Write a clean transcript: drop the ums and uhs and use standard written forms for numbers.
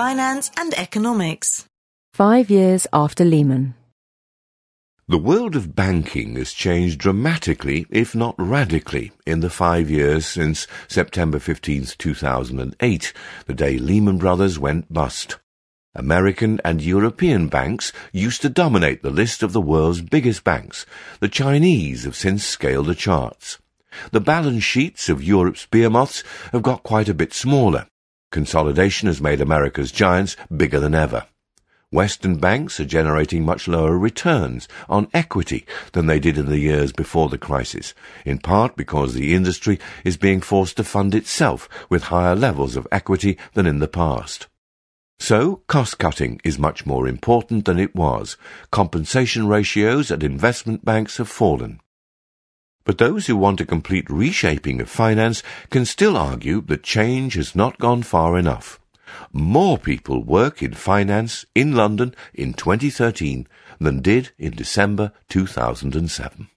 finance and economics. 5 years after Lehman. The world of banking has changed dramatically, if not radically, in the 5 years since September 15th, 2008, the day Lehman Brothers went bust. American and European banks used to dominate the list of the world's biggest banks. The Chinese have since scaled the charts. The balance sheets of Europe's behemoths have got quite a bit smaller. Consolidation has made America's giants bigger than ever. Western banks are generating much lower returns on equity than they did in the years before the crisis, in part because the industry is being forced to fund itself with higher levels of equity than in the past. So, cost-cutting is much more important than it was. Compensation ratios at investment banks have fallen. But those who want a complete reshaping of finance can still argue that change has not gone far enough. More people work in finance in London in 2013 than did in December 2007.